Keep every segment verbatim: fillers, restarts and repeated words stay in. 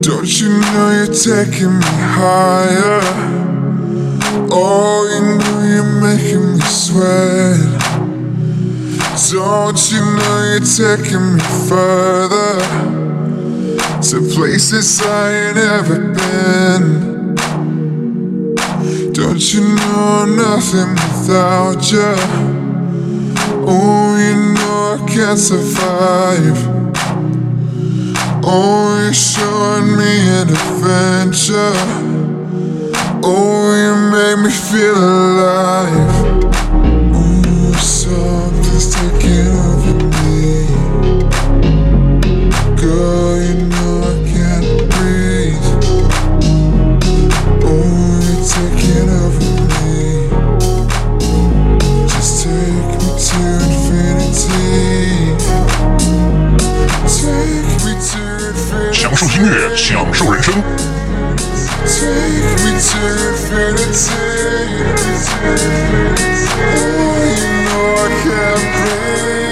Don't you know you're taking me higher? Oh, you know you're making me sweat. Don't you know you're taking me further, to places I ain't ever been. Don't you know I'm nothing without you? Oh, you know I can't survive. Oh, you're showing me an adventure. Oh, you make me feel alive. Ooh, something's taking over me. Girl, you know I can't breathe. Oh, you're taking over me. Just take me to infinity. Take me to 享受音乐，享受人生。 Take me to infinity. Oh, you know I can't breathe.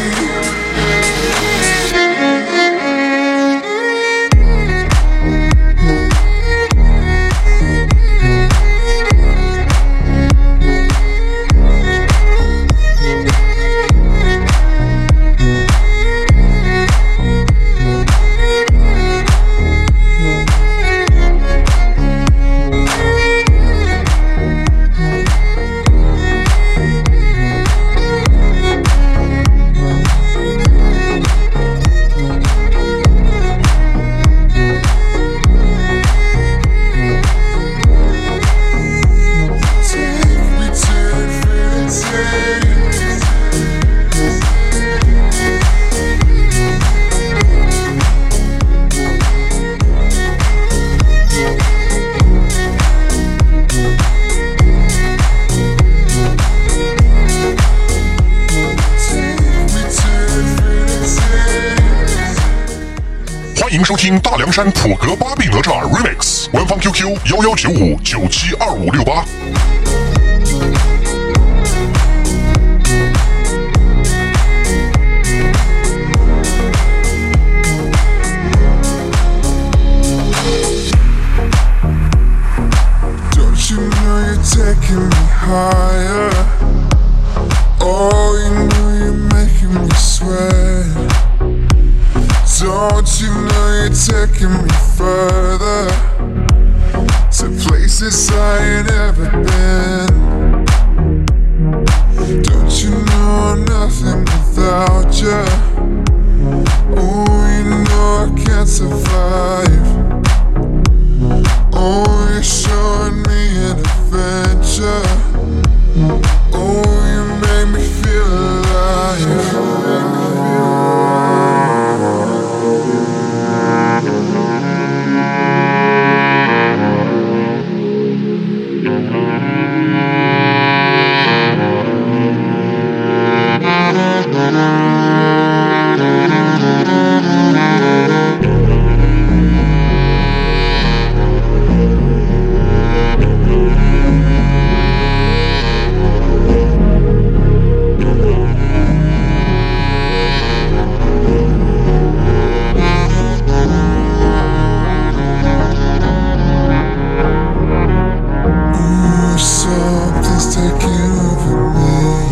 欢迎收听大凉山普格巴比哪吒 Remix， 官方 Q Q 幺幺九五九七二五六八。 Don't you know you're taking me higher? Oh, you know you're making me sweat. Don't you know you're taking me further, to places I ain't ever been. Don't you know I'm nothing without you? Oh, you know I can't survive. Oh, you're showing me an adventure. Oh, you make me feel alive. Something's taking over me.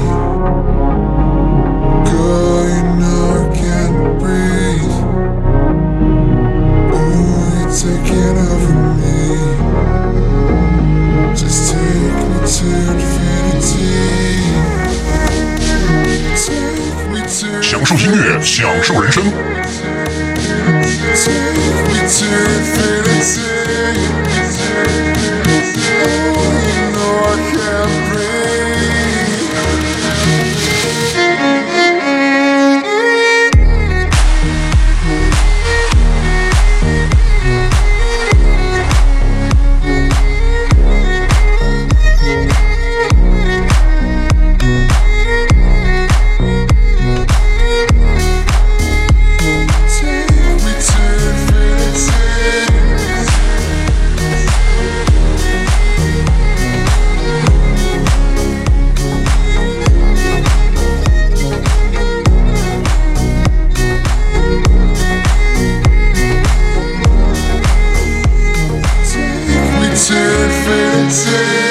Girl, you know I can't breathe. Oh, you're taking over me. Just take me to infinity. Take me to 享受音乐，享受人生。 Take me to infinity. Oh, you know I can't breathe. Take infinity.